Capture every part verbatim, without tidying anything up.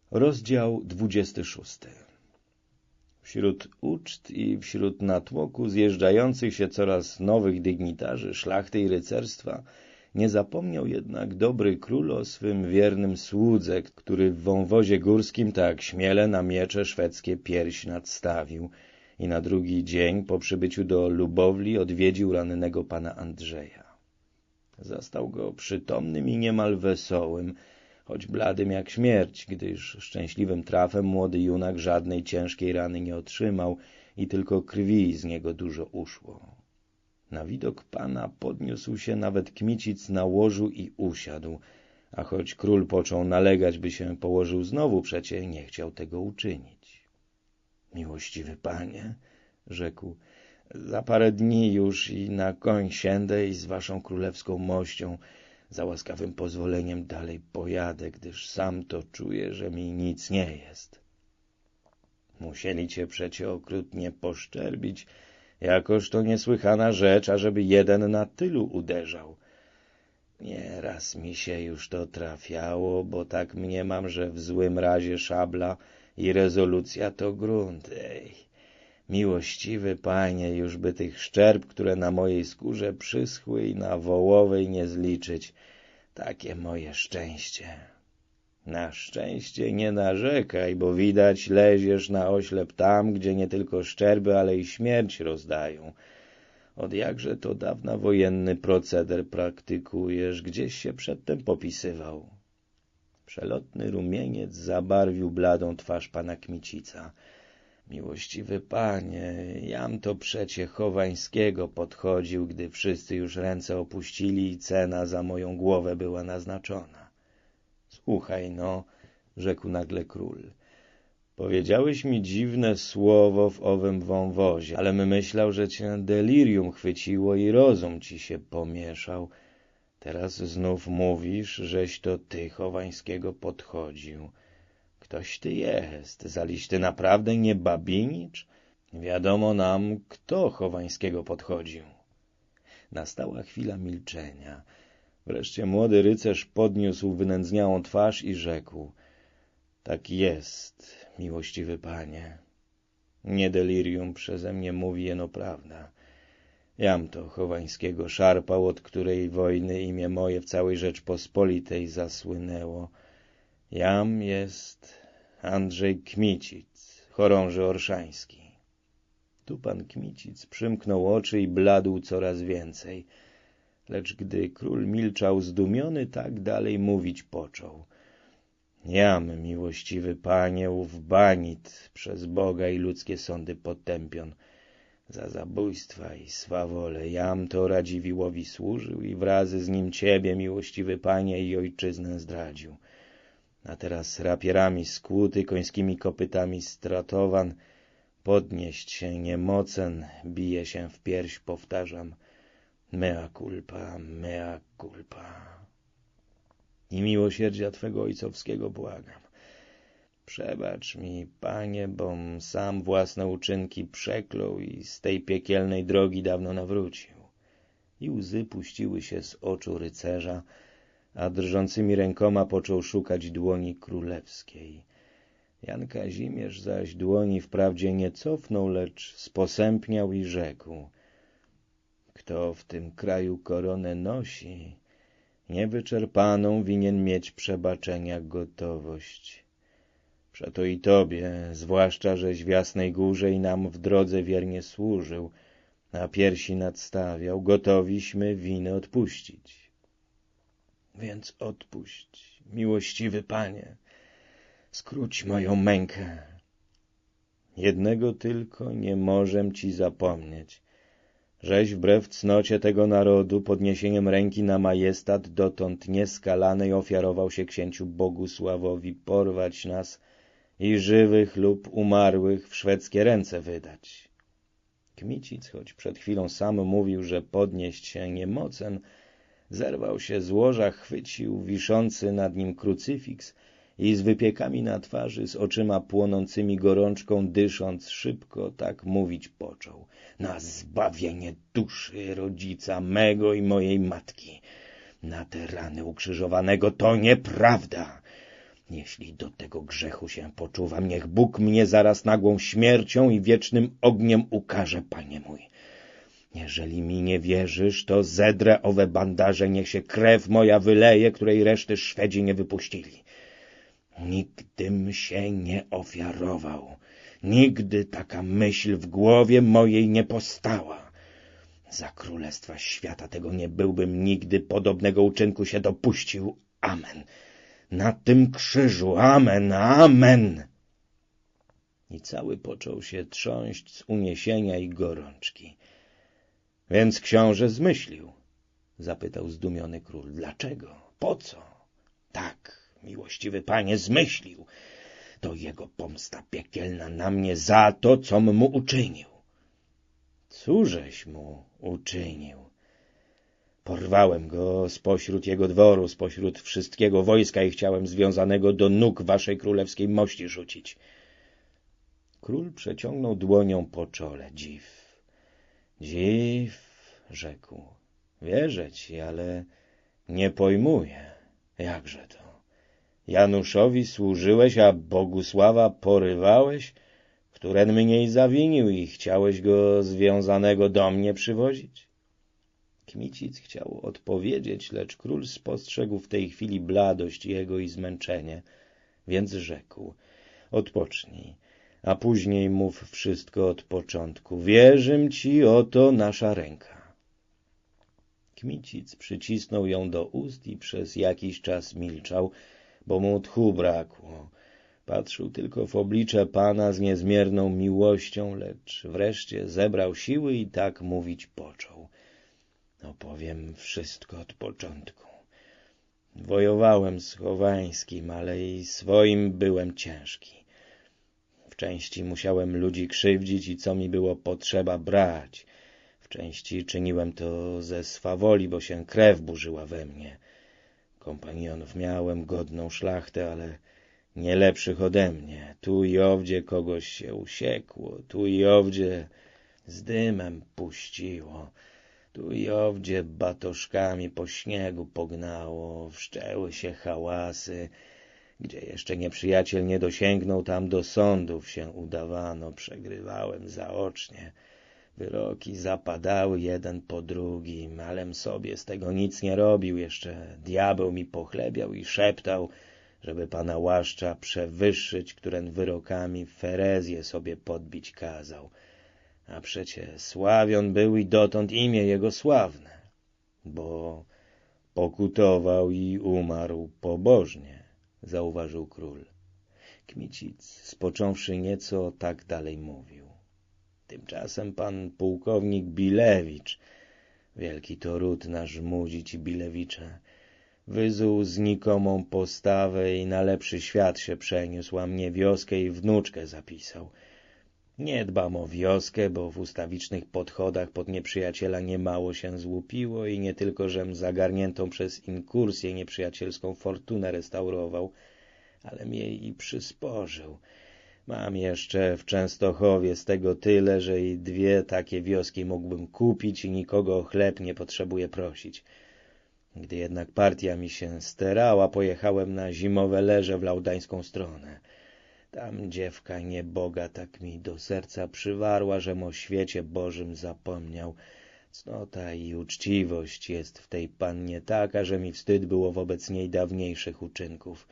Rozdział dwudziesty szósty. Wśród uczt i wśród natłoku zjeżdżających się coraz nowych dygnitarzy szlachty i rycerstwa nie zapomniał jednak dobry król o swym wiernym słudze, który w wąwozie górskim tak śmiele na miecze szwedzkie pierś nadstawił i na drugi dzień po przybyciu do Lubowli odwiedził rannego pana Andrzeja. Zastał go przytomnym i niemal wesołym, choć bladym jak śmierć, gdyż szczęśliwym trafem młody junak żadnej ciężkiej rany nie otrzymał i tylko krwi z niego dużo uszło. Na widok pana podniósł się nawet Kmicic na łożu i usiadł, a choć król począł nalegać, by się położył znowu, przecie nie chciał tego uczynić. — Miłościwy panie — rzekł, — za parę dni już i na koń siędę i z waszą królewską mością za łaskawym pozwoleniem dalej pojadę, gdyż sam to czuję, że mi nic nie jest. Musieli cię przecie okrutnie poszczerbić, jakoż to niesłychana rzecz, ażeby jeden na tylu uderzał. Nieraz mi się już to trafiało, bo tak mniemam, że w złym razie szabla i rezolucja to grunt. Ej, miłościwy panie, już by tych szczerb, które na mojej skórze przyschły i na wołowej nie zliczyć. Takie moje szczęście. Na szczęście nie narzekaj, bo widać leziesz na oślep tam, gdzie nie tylko szczerby, ale i śmierć rozdają. Od jakże to dawna wojenny proceder praktykujesz, gdzieś się przedtem popisywał. Przelotny rumieniec zabarwił bladą twarz pana Kmicica. Miłościwy panie, jam to przecie Chowańskiego podchodził, gdy wszyscy już ręce opuścili i cena za moją głowę była naznaczona. Słuchaj no, rzekł nagle król. Powiedziałeś mi dziwne słowo w owym wąwozie, ale my myślał, że cię delirium chwyciło i rozum ci się pomieszał. Teraz znów mówisz, żeś to ty Chowańskiego podchodził. Ktoś ty jest, zaliś ty naprawdę nie babinicz? Wiadomo nam, kto Chowańskiego podchodził. Nastała chwila milczenia. Wreszcie młody rycerz podniósł wynędzniałą twarz i rzekł: tak jest, miłościwy panie. Nie delirium przeze mnie mówi, jeno prawda. Jam to Chowańskiego szarpał, od której wojny imię moje w całej Rzeczpospolitej zasłynęło. Jam jest Andrzej Kmicic, chorąży orszański. Tu pan Kmicic przymknął oczy i bladł coraz więcej. Lecz gdy król milczał zdumiony, tak dalej mówić począł. Jam, miłościwy panie, ów banit, przez Boga i ludzkie sądy potępion, za zabójstwa i swawolę. Jam to Radziwiłłowi służył i wraz z nim ciebie, miłościwy panie, i ojczyznę zdradził. A teraz rapierami skłuty, końskimi kopytami stratowan, podnieść się niemocen, bije się w pierś, powtarzam, mea culpa, mea culpa. I miłosierdzia twego ojcowskiego błagam. Przebacz mi, panie, bom sam własne uczynki przeklął i z tej piekielnej drogi dawno nawrócił. I łzy puściły się z oczu rycerza, a drżącymi rękoma począł szukać dłoni królewskiej. Jan Kazimierz zaś dłoni wprawdzie nie cofnął, lecz sposępniał i rzekł: kto w tym kraju koronę nosi, niewyczerpaną winien mieć przebaczenia gotowość. Przeto i tobie, zwłaszcza żeś w Jasnej Górze i nam w drodze wiernie służył, a piersi nadstawiał, gotowiśmy winy odpuścić. Więc odpuść, miłościwy panie, skróć moją mękę. Jednego tylko nie możem ci zapomnieć, żeś wbrew cnocie tego narodu podniesieniem ręki na majestat dotąd nieskalanej ofiarował się księciu Bogusławowi porwać nas i żywych lub umarłych w szwedzkie ręce wydać. Kmicic, choć przed chwilą sam mówił, że podnieść się niemocen, zerwał się z łoża, chwycił wiszący nad nim krucyfiks i z wypiekami na twarzy, z oczyma płonącymi gorączką, dysząc szybko, tak mówić począł. Na zbawienie duszy rodzica mego i mojej matki, na te rany ukrzyżowanego, to nieprawda. Jeśli do tego grzechu się poczuwam, niech Bóg mnie zaraz nagłą śmiercią i wiecznym ogniem ukarze, Panie mój. Jeżeli mi nie wierzysz, to zedrę owe bandaże, niech się krew moja wyleje, której reszty Szwedzi nie wypuścili. Nigdym się nie ofiarował, nigdy taka myśl w głowie mojej nie powstała. Za królestwa świata tego nie byłbym nigdy podobnego uczynku się dopuścił. Amen. Na tym krzyżu. Amen. Amen. I cały począł się trząść z uniesienia i gorączki. Więc książę zmyślił? Zapytał zdumiony król. Dlaczego? Po co? Tak, miłościwy panie, zmyślił. To jego pomsta piekielna na mnie za to, com mu uczynił. Cóżeś mu uczynił? Porwałem go spośród jego dworu, spośród wszystkiego wojska i chciałem związanego do nóg waszej królewskiej mości rzucić. Król przeciągnął dłonią po czole. Dziw, dziw, rzekł. Wierzę ci, ale nie pojmuję. Jakże to? Januszowi służyłeś, a Bogusława porywałeś, któren mniej zawinił i chciałeś go związanego do mnie przywozić? Kmicic chciał odpowiedzieć, lecz król spostrzegł w tej chwili bladość jego i zmęczenie, więc rzekł: odpocznij, a później mów wszystko od początku. Wierzym ci, oto nasza ręka. Kmicic przycisnął ją do ust i przez jakiś czas milczał, bo mu tchu brakło. Patrzył tylko w oblicze pana z niezmierną miłością, lecz wreszcie zebrał siły i tak mówić począł. Opowiem wszystko od początku. Wojowałem z Chowańskim, ale i swoim byłem ciężki. W części musiałem ludzi krzywdzić i co mi było potrzeba brać. W części czyniłem to ze swawoli, bo się krew burzyła we mnie. Kompanionów miałem godną szlachtę, ale nie lepszych ode mnie. Tu i owdzie kogoś się usiekło, tu i owdzie z dymem puściło, tu i owdzie batoszkami po śniegu pognało, wszczęły się hałasy. Gdzie jeszcze nieprzyjaciel nie dosięgnął, tam do sądów się udawano, przegrywałem zaocznie. Wyroki zapadały jeden po drugim, alem sobie z tego nic nie robił. Jeszcze diabeł mi pochlebiał i szeptał, żeby pana Łaszcza przewyższyć, któren wyrokami Ferezję sobie podbić kazał. A przecie sławion był i dotąd imię jego sławne, bo pokutował i umarł pobożnie, zauważył król. Kmicic, spocząwszy nieco, tak dalej mówił. Tymczasem pan pułkownik Bilewicz, wielki to ród nasz Mudzi i Bilewicze, wyzuł znikomą postawę i na lepszy świat się przeniósł, a mnie wioskę i wnuczkę zapisał. Nie dbam o wioskę, bo w ustawicznych podchodach pod nieprzyjaciela niemało się złupiło i nie tylko, żem zagarniętą przez inkursję nieprzyjacielską fortunę restaurował, ale mnie i przysporzył. Mam jeszcze w Częstochowie z tego tyle, że i dwie takie wioski mógłbym kupić i nikogo o chleb nie potrzebuję prosić. Gdy jednak partia mi się sterała, pojechałem na zimowe leże w laudańską stronę. Tam dziewka nieboga tak mi do serca przywarła, żem o świecie Bożym zapomniał. Cnota i uczciwość jest w tej pannie taka, że mi wstyd było wobec niej dawniejszych uczynków.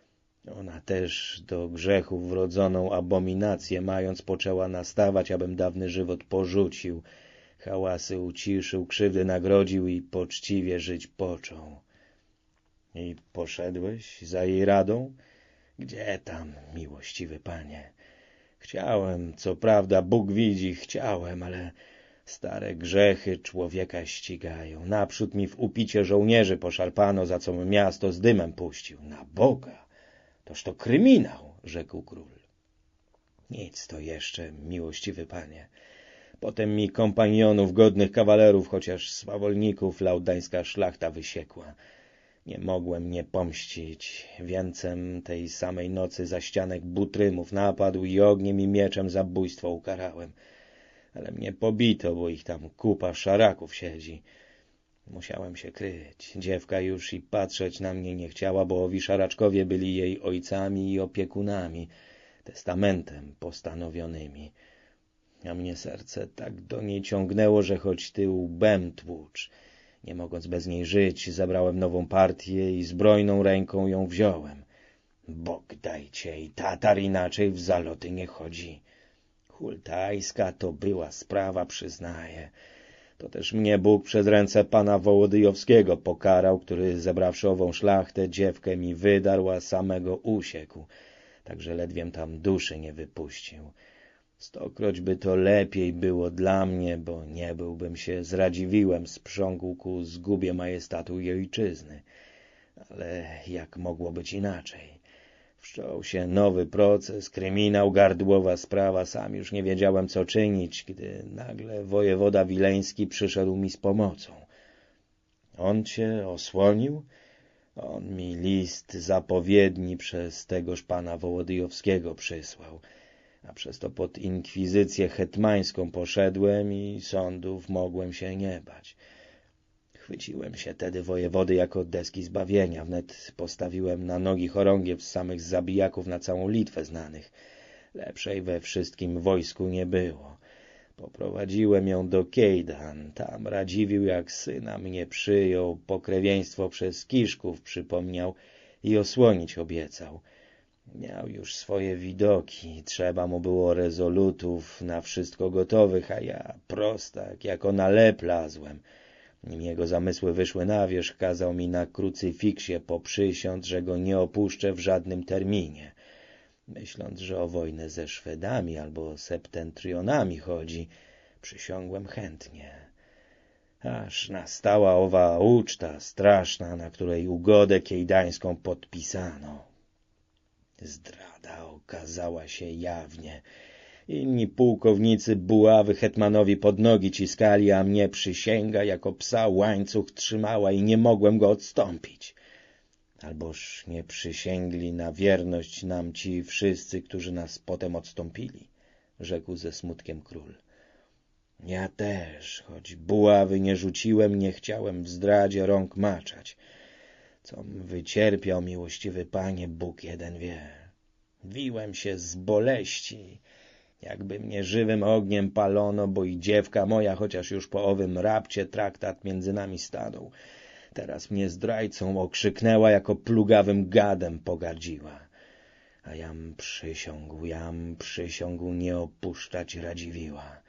Ona też do grzechów wrodzoną abominację mając poczęła nastawać, abym dawny żywot porzucił, hałasy uciszył, krzywdy nagrodził i poczciwie żyć począł. I poszedłeś za jej radą? Gdzie tam, miłościwy panie? Chciałem, co prawda, Bóg widzi, chciałem, ale stare grzechy człowieka ścigają. Naprzód mi w upicie żołnierzy poszarpano, za co miasto z dymem puścił. Na Boga! Toż to kryminał, rzekł król. Nic to jeszcze, miłościwy panie. Potem mi kompanionów, godnych kawalerów, chociaż swawolników laudańska szlachta wysiekła. Nie mogłem nie pomścić. Więcem tej samej nocy za ścianek Butrymów napadł i ogniem i mieczem zabójstwo ukarałem. Ale mnie pobito, bo ich tam kupa szaraków siedzi. Musiałem się kryć. Dziewka już i patrzeć na mnie nie chciała, bo owi szaraczkowie byli jej ojcami i opiekunami, testamentem postanowionymi. A mnie serce tak do niej ciągnęło, że choć ty łbem tłucz. Nie mogąc bez niej żyć, zabrałem nową partię i zbrojną ręką ją wziąłem. Bóg dajcie, i Tatar inaczej w zaloty nie chodzi. Hultajska to była sprawa, przyznaję. To też mnie Bóg przez ręce pana Wołodyjowskiego pokarał, który zebrawszy ową szlachtę dziewkę mi wydarł, a samego usiekł. Także ledwiem tam duszy nie wypuścił. Stokroć by to lepiej było dla mnie, bo nie byłbym się z Radziwiłem sprzągł ku zgubie majestatu i ojczyzny. Ale jak mogło być inaczej? Wszczął się nowy proces, kryminał, gardłowa sprawa. Sam już nie wiedziałem, co czynić, gdy nagle wojewoda wileński przyszedł mi z pomocą. On cię osłonił? On mi list zapowiedni przez tegoż pana Wołodyjowskiego przysłał, a przez to pod inkwizycję hetmańską poszedłem i sądów mogłem się nie bać. Chwyciłem się tedy wojewody jako deski zbawienia. Wnet postawiłem na nogi chorągiew z samych zabijaków na całą Litwę znanych. Lepszej we wszystkim wojsku nie było. Poprowadziłem ją do Kejdan. Tam Radziwił jak syna mnie przyjął, pokrewieństwo przez Kiszków przypomniał i osłonić obiecał. Miał już swoje widoki, trzeba mu było rezolutów, na wszystko gotowych, a ja prostak, jako na lep lazłem. Nim jego zamysły wyszły na wierzch, kazał mi na krucyfiksie poprzysiąc, że go nie opuszczę w żadnym terminie. Myśląc, że o wojnę ze Szwedami albo septentrionami chodzi, przysiągłem chętnie. Aż nastała owa uczta straszna, na której ugodę kejdańską podpisano. Zdrada okazała się jawnie. Inni pułkownicy buławy hetmanowi pod nogi ciskali, a mnie przysięga jako psa łańcuch trzymała i nie mogłem go odstąpić. Alboż nie przysięgli na wierność nam ci wszyscy, którzy nas potem odstąpili, rzekł ze smutkiem król. Ja też, choć buławy nie rzuciłem, nie chciałem w zdradzie rąk maczać. Com wycierpiał, miłościwy panie, Bóg jeden wie. Wiłem się z boleści, jakby mnie żywym ogniem palono, bo i dziewka moja, chociaż już po owym rapcie traktat między nami stanął, teraz mnie zdrajcą okrzyknęła, jako plugawym gadem pogardziła. A jam przysiągł, jam przysiągł nie opuszczać Radziwiła.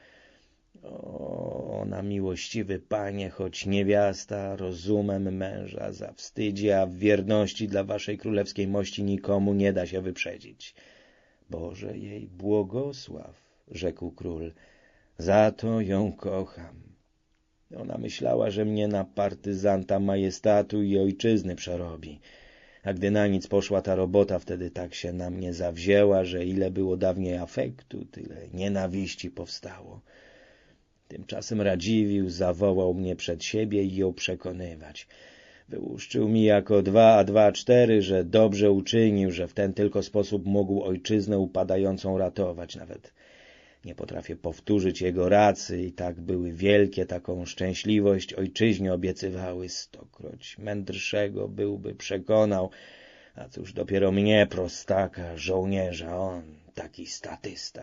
O, ona, miłościwy panie, choć niewiasta, rozumem męża zawstydzi, a w wierności dla waszej królewskiej mości nikomu nie da się wyprzedzić. Boże jej błogosław, rzekł król, za to ją kocham. Ona myślała, że mnie na partyzanta majestatu i ojczyzny przerobi, a gdy na nic poszła ta robota, wtedy tak się na mnie zawzięła, że ile było dawniej afektu, tyle nienawiści powstało. Tymczasem Radziwił zawołał mnie przed siebie i ją przekonywać. Wyłuszczył mi jako dwa a dwa cztery, że dobrze uczynił, że w ten tylko sposób mógł ojczyznę upadającą ratować. Nawet nie potrafię powtórzyć jego racy i tak były wielkie, taką szczęśliwość ojczyźnie obiecywały. Stokroć mędrszego byłby przekonał, a cóż dopiero mnie, prostaka, żołnierza, on taki statysta.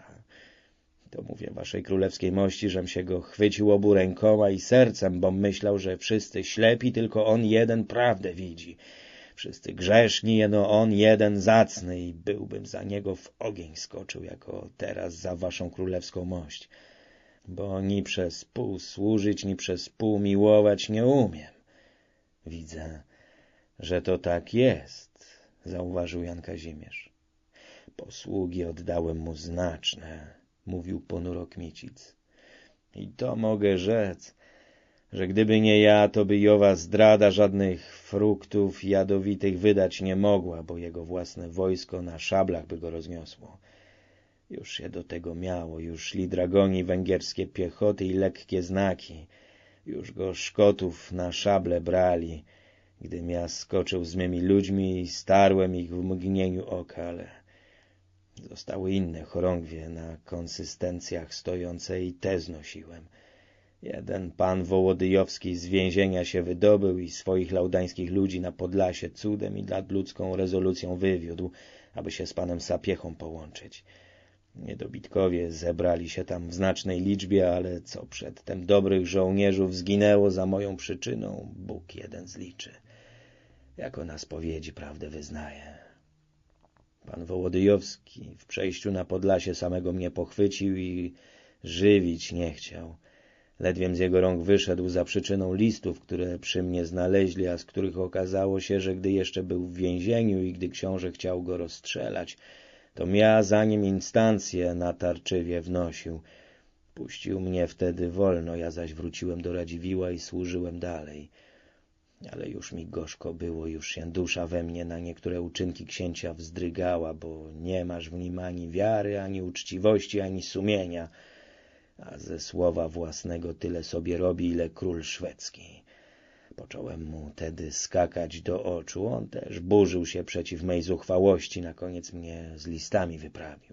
To mówię waszej królewskiej mości, żem się go chwycił obu rękoma i sercem, bo myślał, że wszyscy ślepi, tylko on jeden prawdę widzi. Wszyscy grzeszni, jeno on jeden zacny i byłbym za niego w ogień skoczył, jako teraz za waszą królewską mość. Bo ni przez pół służyć, ni przez pół miłować nie umiem. Widzę, że to tak jest, zauważył Jan Kazimierz. Posługi oddałem mu znaczne, mówił ponuro Kmicic. I to mogę rzec, że gdyby nie ja, to by i owa zdrada żadnych fruktów jadowitych wydać nie mogła, bo jego własne wojsko na szablach by go rozniosło. Już się do tego miało, już szli dragoni węgierskie piechoty i lekkie znaki, już go Szkotów na szable brali, gdym ja skoczył z mymi ludźmi i starłem ich w mgnieniu oka, ale zostały inne chorągwie na konsystencjach stojące i te znosiłem. Jeden pan Wołodyjowski z więzienia się wydobył i swoich laudańskich ludzi na Podlasie cudem i nadludzką rezolucją wywiódł, aby się z panem Sapiechą połączyć. Niedobitkowie zebrali się tam w znacznej liczbie, ale co przedtem dobrych żołnierzów zginęło za moją przyczyną, Bóg jeden zliczy. Jako na spowiedzi prawdę wyznaje. Pan Wołodyjowski w przejściu na Podlasie samego mnie pochwycił i żywić nie chciał. Ledwiem z jego rąk wyszedł za przyczyną listów, które przy mnie znaleźli, a z których okazało się, że gdy jeszcze był w więzieniu i gdy książę chciał go rozstrzelać, to ja za nim instancję natarczywie wnosił. Puścił mnie wtedy wolno, ja zaś wróciłem do Radziwiłła i służyłem dalej. Ale już mi gorzko było, już się dusza we mnie na niektóre uczynki księcia wzdrygała, bo nie masz w nim ani wiary, ani uczciwości, ani sumienia, a ze słowa własnego tyle sobie robi, ile król szwedzki. Począłem mu tedy skakać do oczu, on też burzył się przeciw mej zuchwałości, na koniec mnie z listami wyprawił.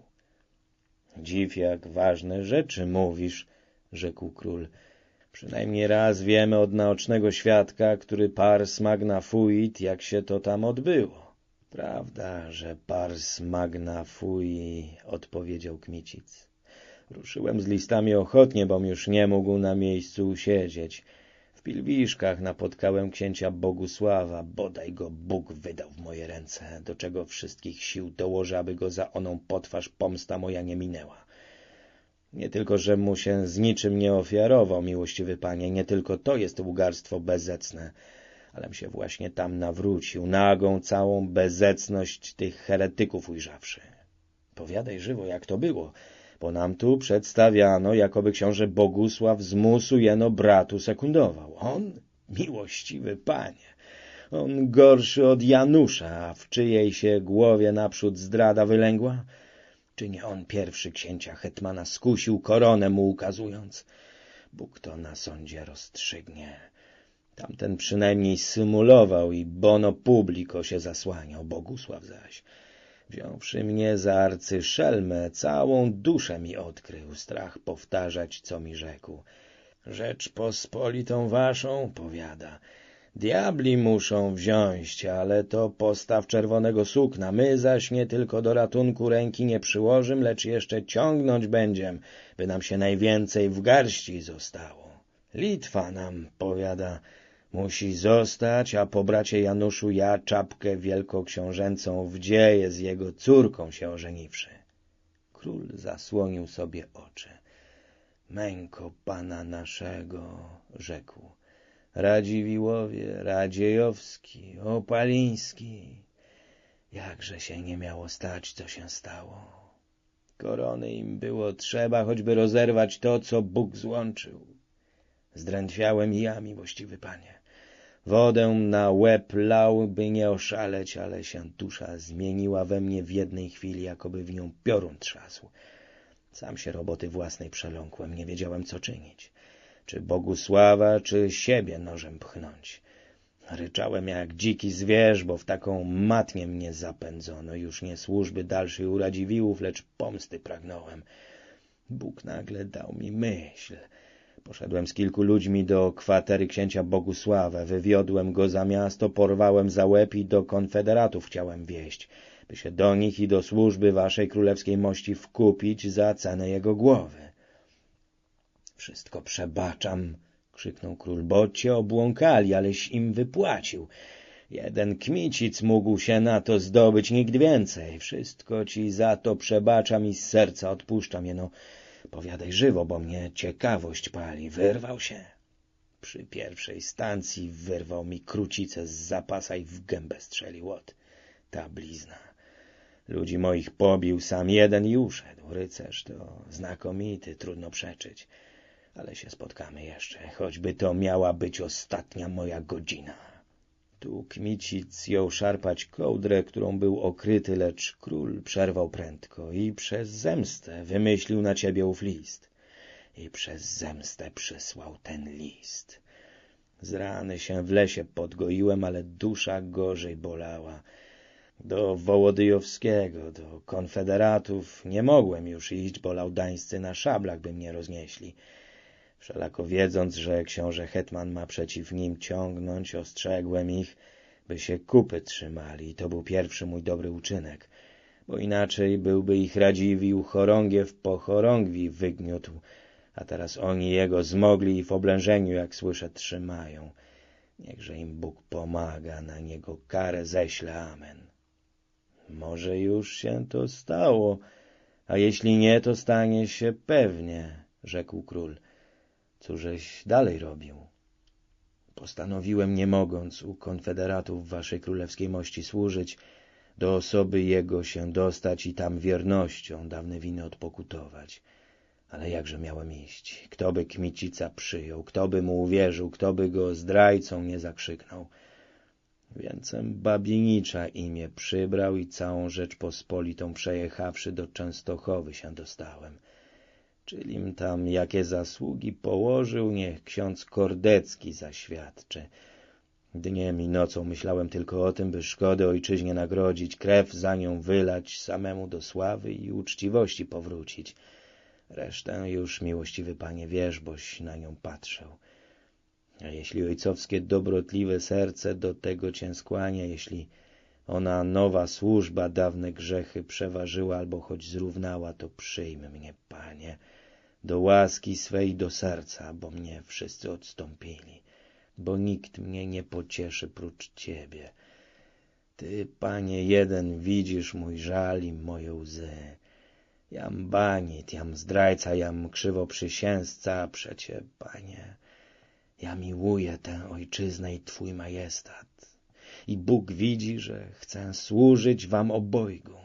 Dziw, jak ważne rzeczy mówisz, rzekł król. Przynajmniej raz wiemy od naocznego świadka, który pars magna fuit, jak się to tam odbyło. Prawda, że pars magna fui, odpowiedział Kmicic. Ruszyłem z listami ochotnie, bom już nie mógł na miejscu usiedzieć. W Pilwiszkach napotkałem księcia Bogusława, bodaj go Bóg wydał w moje ręce, do czego wszystkich sił dołożę, aby go za oną potwarz pomsta moja nie minęła. Nie tylko, że mu się z niczym nie ofiarował, miłościwy panie, nie tylko to jest łgarstwo bezecne, alem się właśnie tam nawrócił, nagą całą bezecność tych heretyków ujrzawszy. Powiadaj żywo, jak to było, bo nam tu przedstawiano, jakoby książę Bogusław z musu jeno bratu sekundował. On, miłościwy panie, on gorszy od Janusza, a w czyjej się głowie naprzód zdrada wylęgła? Czy nie on pierwszy księcia hetmana skusił, koronę mu ukazując? Bóg to na sądzie rozstrzygnie. Tamten przynajmniej symulował i bono publico się zasłaniał, Bogusław zaś, wziąwszy mnie za arcyszelmę, całą duszę mi odkrył, strach powtarzać, co mi rzekł. Rzeczpospolitą waszą, powiada, diabli muszą wziąć, ale to postaw czerwonego sukna, my zaś nie tylko do ratunku ręki nie przyłożym, lecz jeszcze ciągnąć będziem, by nam się najwięcej w garści zostało. Litwa nam, powiada, musi zostać, a po bracie Januszu ja czapkę wielkoksiążęcą wdzieję z jego córką się ożeniwszy. Król zasłonił sobie oczy. Męko pana naszego, rzekł. Radziwiłowie, Radziejowski, Opaliński. Jakże się nie miało stać, co się stało. Korony im było trzeba, choćby rozerwać to, co Bóg złączył. Zdrętwiałem i ja, miłościwy panie. Wodę na łeb lał, by nie oszaleć, ale się dusza zmieniła we mnie w jednej chwili, jakoby w nią piorun trzasł. Sam się roboty własnej przeląkłem, nie wiedziałem, co czynić. Czy Bogusława, czy siebie nożem pchnąć. Ryczałem jak dziki zwierz, bo w taką matnię mnie zapędzono. Już nie służby dalszej u Radziwiłłów, lecz pomsty pragnąłem. Bóg nagle dał mi myśl. Poszedłem z kilku ludźmi do kwatery księcia Bogusława, wywiodłem go za miasto, porwałem za łeb i do konfederatów chciałem wieść, by się do nich i do służby waszej królewskiej mości wkupić za cenę jego głowy. Wszystko przebaczam, krzyknął król, bo cię obłąkali, aleś im wypłacił. Jeden Kmicic mógł się na to zdobyć, nikt więcej. Wszystko ci za to przebaczam i z serca odpuszczam. Jeno, powiadaj żywo, bo mnie ciekawość pali. Wyrwał się? Przy pierwszej stacji wyrwał mi krucicę z zapasa i w gębę strzelił. Ot, ta blizna. Ludzi moich pobił sam jeden i uszedł. Rycerz to znakomity, trudno przeczyć. Ale się spotkamy jeszcze, choćby to miała być ostatnia moja godzina. Tu Kmicic jął szarpać kołdrę, którą był okryty, lecz król przerwał prędko i przez zemstę wymyślił na ciebie ów list. I przez zemstę przysłał ten list. Z rany się w lesie podgoiłem, ale dusza gorzej bolała. Do Wołodyjowskiego, do konfederatów nie mogłem już iść, bo laudańscy na szablach by mnie roznieśli. Wszelako wiedząc, że książę hetman ma przeciw nim ciągnąć, ostrzegłem ich, by się kupy trzymali i to był pierwszy mój dobry uczynek, bo inaczej byłby ich Radziwiłł chorągiew po chorągwi wygniótł, a teraz oni jego zmogli i w oblężeniu, jak słyszę, trzymają. Niechże im Bóg pomaga, na niego karę ześle, amen. Może już się to stało, a jeśli nie, to stanie się pewnie, rzekł król. Cóżeś dalej robił? Postanowiłem, nie mogąc u konfederatów waszej królewskiej mości służyć, do osoby jego się dostać i tam wiernością dawne winy odpokutować. Ale jakże miałem iść? Kto by Kmicica przyjął? Kto by mu uwierzył? Kto by go zdrajcą nie zakrzyknął? Więcem Babienicza imię przybrał i całą Rzeczpospolitą przejechawszy do Częstochowy się dostałem. Czylim tam jakie zasługi położył, niech ksiądz Kordecki zaświadczy. Dniem i nocą myślałem tylko o tym, by szkodę ojczyźnie nagrodzić, krew za nią wylać, samemu do sławy i uczciwości powrócić. Resztę już, miłościwy panie, wiesz, boś na nią patrzył. A jeśli ojcowskie dobrotliwe serce do tego cię skłania, jeśli ona nowa służba dawne grzechy przeważyła albo choć zrównała, to przyjm mnie, panie, do łaski swej do serca, bo mnie wszyscy odstąpili, bo nikt mnie nie pocieszy prócz ciebie. Ty, panie, jeden widzisz mój żal i moje łzy. Jam banit, jam zdrajca, jam krzywoprzysięzca, a przecie, panie, ja miłuję tę ojczyznę i twój majestat. I Bóg widzi, że chcę służyć wam obojgu.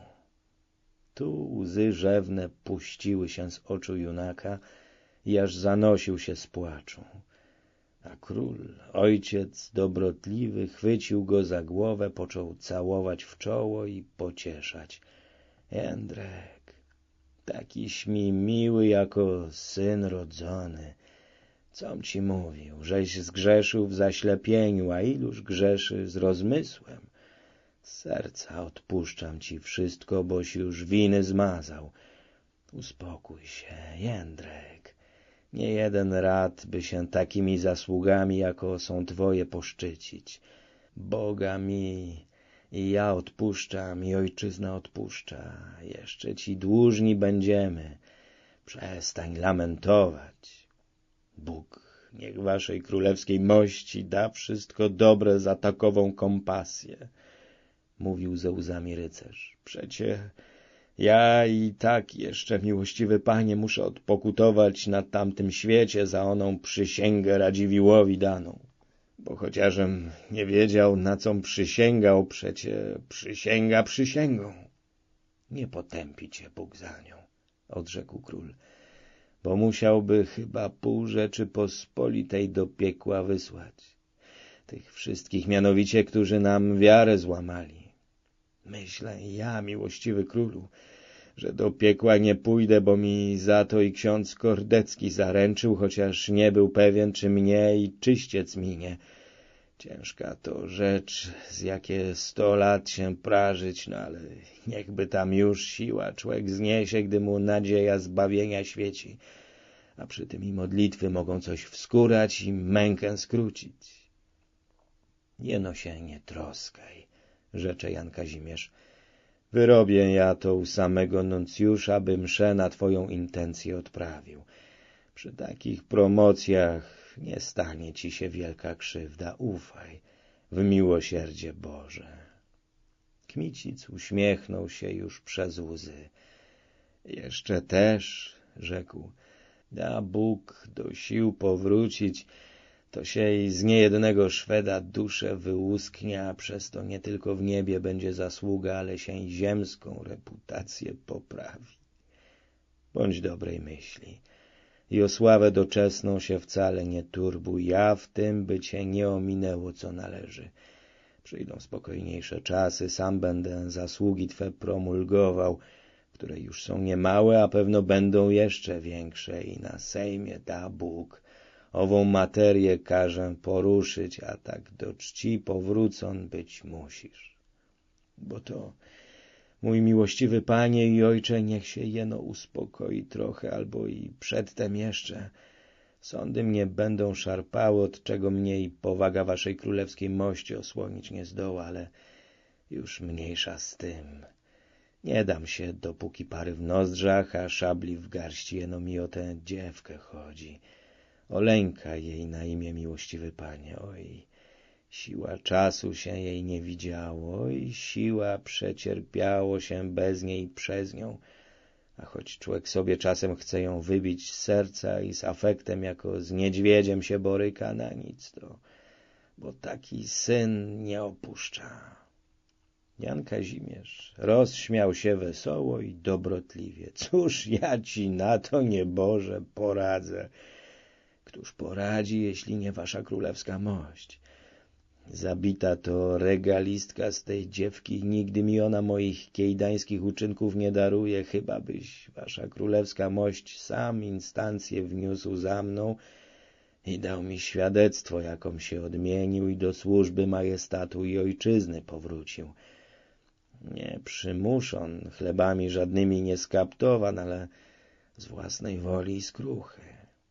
Tu łzy rzewne puściły się z oczu junaka i aż zanosił się z płaczu. A król, ojciec dobrotliwy, chwycił go za głowę, począł całować w czoło i pocieszać. Jędrek, takiś mi miły jako syn rodzony. Com ci mówił, żeś zgrzeszył w zaślepieniu, a iluż grzeszy z rozmysłem. Z serca odpuszczam ci wszystko, boś już winy zmazał. Uspokój się, Jędrek. Nie jeden rad by się takimi zasługami, jako są twoje, poszczycić. Boga mi i ja odpuszczam, i ojczyzna odpuszcza. Jeszcze ci dłużni będziemy. Przestań lamentować. Bóg niech waszej królewskiej mości da wszystko dobre za takową kompasję, mówił ze łzami rycerz. Przecie ja i tak jeszcze, miłościwy panie, muszę odpokutować na tamtym świecie za oną przysięgę Radziwiłłowi daną. Bo chociażem nie wiedział, na com przysięgał, przecie przysięga przysięgą. Nie potępi cię Bóg za nią, odrzekł król, bo musiałby chyba pół Rzeczypospolitej do piekła wysłać. Tych wszystkich mianowicie, którzy nam wiarę złamali. Myślę ja, miłościwy królu, że do piekła nie pójdę, bo mi za to i ksiądz Kordecki zaręczył, chociaż nie był pewien, czy mnie i czyściec minie. Ciężka to rzecz, z jakie sto lat się prażyć, no ale niechby tam już siła człowiek zniesie, gdy mu nadzieja zbawienia świeci, a przy tym i modlitwy mogą coś wskórać i mękę skrócić. Jeno się nie troskaj, rzecze Jan Kazimierz. Wyrobię ja to u samego nuncjusza, by mszę na twoją intencję odprawił. Przy takich promocjach nie stanie ci się wielka krzywda, ufaj w miłosierdzie Boże. Kmicic uśmiechnął się już przez łzy. Jeszcze też, rzekł, da Bóg do sił powrócić, to się i z niejednego Szweda duszę wyłusknie, a przez to nie tylko w niebie będzie zasługa, ale się i ziemską reputację poprawi. Bądź dobrej myśli i o sławę doczesną się wcale nie turbuj. Ja w tym, by cię nie ominęło, co należy. Przyjdą spokojniejsze czasy, sam będę zasługi twe promulgował, które już są niemałe, a pewno będą jeszcze większe i na Sejmie da Bóg ową materię każę poruszyć, a tak do czci powrócon być musisz. Bo to, mój miłościwy panie i ojcze, niech się jeno uspokoi trochę, albo i przedtem jeszcze. Sądy mnie będą szarpały, od czego mnie i powaga waszej królewskiej mości osłonić nie zdoła, ale już mniejsza z tym. Nie dam się, dopóki pary w nozdrzach, a szabli w garści, jeno mi o tę dziewkę chodzi. Oleńka jej na imię, miłościwy panie, oj, siła czasu się jej nie widziało, oj, siła przecierpiało się bez niej i przez nią. A choć człowiek sobie czasem chce ją wybić z serca i z afektem jako z niedźwiedziem się boryka, na nic to, bo taki syn nie opuszcza. Jan Kazimierz rozśmiał się wesoło i dobrotliwie. Cóż ja ci na to, nieboże, poradzę? Któż poradzi, jeśli nie wasza królewska mość? Zabita to regalistka z tej dziewki, nigdy mi ona moich kiejdańskich uczynków nie daruje, chyba byś, wasza królewska mość, sam instancję wniósł za mną i dał mi świadectwo, jakom się odmienił i do służby majestatu i ojczyzny powrócił. Nie przymuszon, chlebami żadnymi nie skaptowan, ale z własnej woli i skruchy.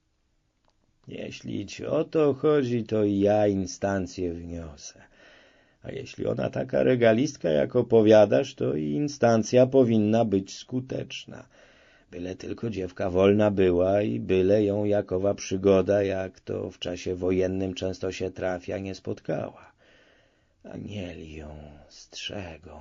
Jeśli ci o to chodzi, to i ja instancję wniosę. A jeśli ona taka regalistka, jak opowiadasz, to i instancja powinna być skuteczna. Byle tylko dziewka wolna była i byle ją jakowa przygoda, jak to w czasie wojennym często się trafia, nie spotkała. Anieli ją strzegą.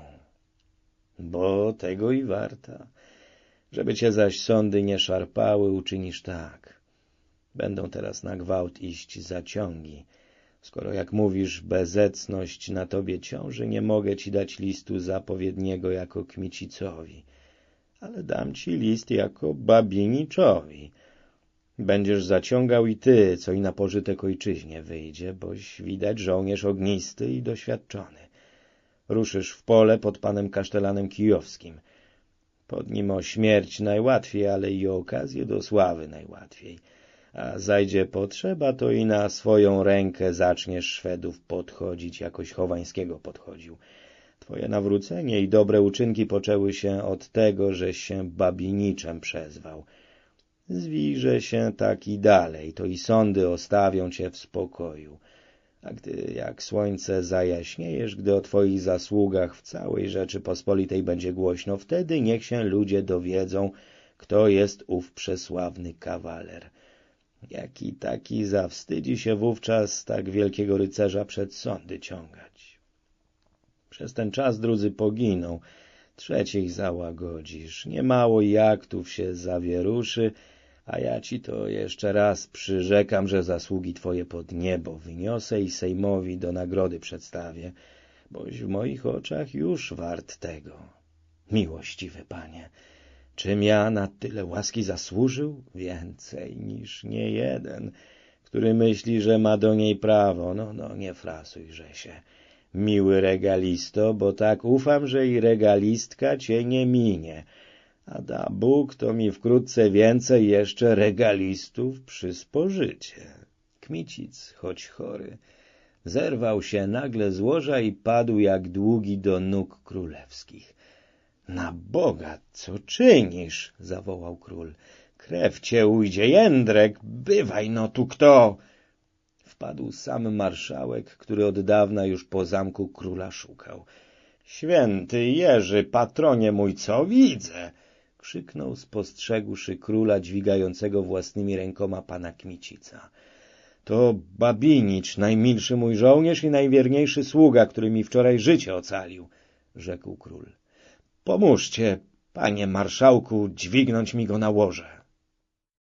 Bo tego i warta. Żeby cię zaś sądy nie szarpały, uczynisz tak. Będą teraz na gwałt iść zaciągi. Skoro, jak mówisz, bezecność na tobie ciąży, nie mogę ci dać listu zapowiedniego jako Kmicicowi, ale dam ci list jako Babiniczowi. Będziesz zaciągał i ty, co i na pożytek ojczyźnie wyjdzie, boś widać żołnierz ognisty i doświadczony. Ruszysz w pole pod panem kasztelanem kijowskim. Pod nim o śmierć najłatwiej, ale i o okazję do sławy najłatwiej. A zajdzie potrzeba, to i na swoją rękę zaczniesz Szwedów podchodzić, jakoś Chowańskiego podchodził. Twoje nawrócenie i dobre uczynki poczęły się od tego, żeś się Babiniczem przezwał. Zwijże się tak i dalej, to i sądy ostawią cię w spokoju. A gdy jak słońce zajaśniejesz, gdy o twoich zasługach w całej Rzeczypospolitej będzie głośno, wtedy niech się ludzie dowiedzą, kto jest ów przesławny kawaler. Jaki taki zawstydzi się wówczas tak wielkiego rycerza przed sądy ciągać. Przez ten czas drudzy poginą, trzecich załagodzisz, niemało i aktów się zawieruszy, a ja ci to jeszcze raz przyrzekam, że zasługi twoje pod niebo wyniosę i Sejmowi do nagrody przedstawię, boś w moich oczach już wart tego. Miłościwy panie, czym ja na tyle łaski zasłużył? Więcej niż nie jeden, który myśli, że ma do niej prawo. No, no, nie frasujże się, miły regalisto, bo tak ufam, że i regalistka cię nie minie. A da Bóg, to mi wkrótce więcej jeszcze regalistów przysporzycie. Kmicic, choć chory, zerwał się nagle z łoża i padł jak długi do nóg królewskich. Na Boga, co czynisz? Zawołał król. Krew cię ujdzie, Jędrek, bywaj no tu kto? Wpadł sam marszałek, który od dawna już po zamku króla szukał. Święty Jerzy, patronie mój, co widzę? Krzyknął, spostrzegłszy króla dźwigającego własnymi rękoma pana Kmicica. To Babinicz, najmilszy mój żołnierz i najwierniejszy sługa, który mi wczoraj życie ocalił, rzekł król. Pomóżcie, panie marszałku, dźwignąć mi go na łoże.